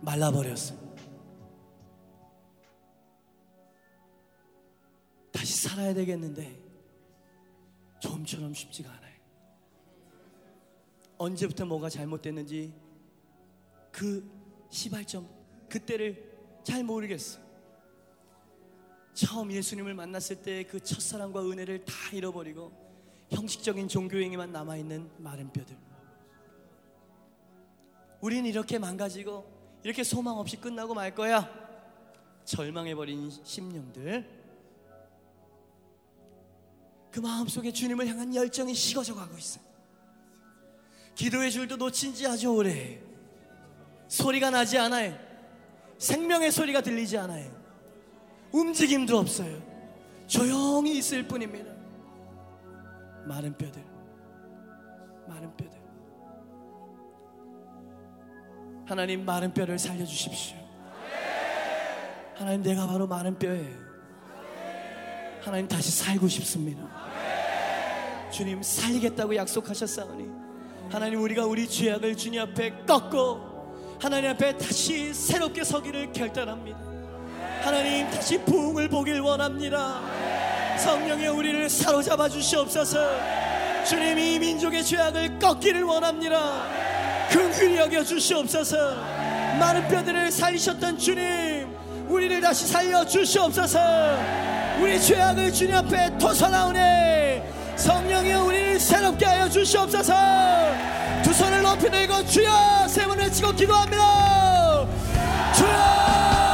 말라버렸어요. 다시 살아야 되겠는데 좀처럼 쉽지가 않아요. 언제부터 뭐가 잘못됐는지 그 시발점, 그때를 잘 모르겠어요. 처음 예수님을 만났을 때 그 첫사랑과 은혜를 다 잃어버리고 형식적인 종교행위만 남아있는 마른 뼈들. 우린 이렇게 망가지고 이렇게 소망 없이 끝나고 말 거야. 절망해버린 심령들, 그 마음속에 주님을 향한 열정이 식어져 가고 있어요. 기도의 줄도 놓친 지 아주 오래. 소리가 나지 않아요. 생명의 소리가 들리지 않아요. 움직임도 없어요. 조용히 있을 뿐입니다. 마른 뼈들, 마른 뼈들. 하나님, 마른 뼈를 살려주십시오. 하나님, 내가 바로 마른 뼈예요. 하나님, 다시 살고 싶습니다. 주님, 살리겠다고 약속하셨사오니 하나님, 우리가 우리 죄악을 주님 앞에 꺾고 하나님 앞에 다시 새롭게 서기를 결단합니다. 하나님, 다시 부흥을 보길 원합니다. 성령의 우리를 사로잡아 주시옵소서. 주님, 이 민족의 죄악을 꺾기를 원합니다. 긍휼히 여겨 주시옵소서. 마른 뼈들을 살리셨던 주님, 우리를 다시 살려 주시옵소서. 우리 죄악을 주님 앞에 토설하오니 성령이 우리를 새롭게 하여 주시옵소서. 두 손을 높이 들고 주여 세 번 외치고 기도합니다. 주여,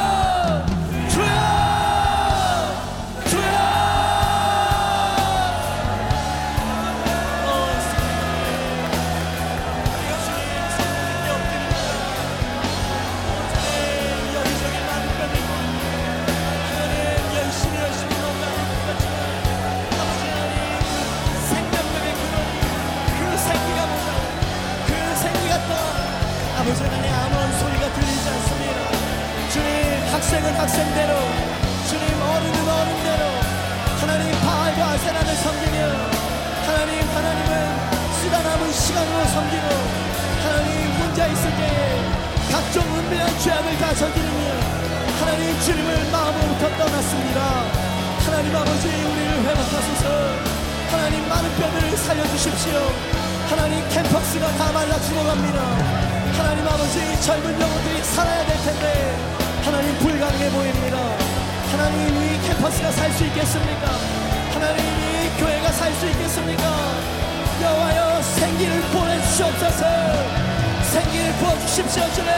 하나님, 아무런 소리가 들리지 않습니다. 주님, 학생은 학생대로, 주님, 어른은 어른대로 하나님 바알과 아세라를 섬기며 하나님, 하나님은 쓰다 남은 시간으로 섬기고 하나님, 혼자 있을 때에 각종 은밀한 죄악을 다 저지르며 하나님, 주님을 마음으로부터 떠났습니다. 하나님 아버지, 우리를 회복하소서. 하나님, 많은 뼈들을 살려주십시오. 하나님, 캠퍼스가 다 말라 죽어갑니다. 하나님 아버지, 젊은 영혼들이 살아야 될 텐데 하나님, 불가능해 보입니다. 하나님, 이 캠퍼스가 살 수 있겠습니까? 하나님, 이 교회가 살 수 있겠습니까? 여호와여, 생기를 보내주시옵소서. 생기를 부어주십시오. 주님,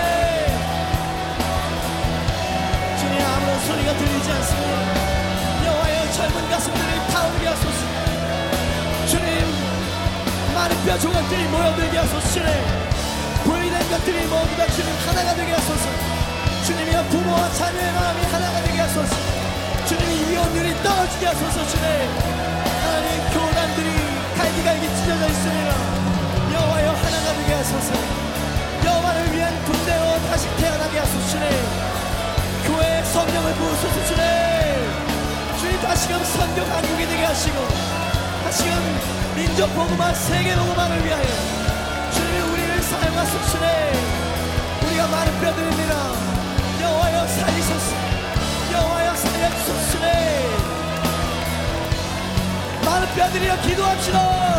주님, 아무런 소리가 들리지 않습니다. 여호와여, 젊은 가슴들이 타오르게 하소서. 주님, 많은 뼈 조각들이 모여들게 하소서. 주님, 분리된 것들이 모두 다 주님 하나가 되게 하소서. 주님이여, 부모와 자녀의 마음이 하나가 되게 하소서. 주님이 이혼율이 떨어지게 하소서. 주님, 하나님, 교단들이 갈기갈기 찢어져 있습니다. 여호와여, 하나가 되게 하소서. 여호와를 위한 군대로 다시 태어나게 하소서. 주님, 교회에 성령을 부으소서. 주님, 주님, 다시금 선교 강국이 되게 하시고 다시금 민족 복음화, 세계 복음화를 위하여 주님이 우리를 사용하소서. 주님, 우리가 많은 뼈들입니다. 여호와여, 살리소서. 여호와여, 살려주소서. 주님, 많은 뼈들이여 기도합시다.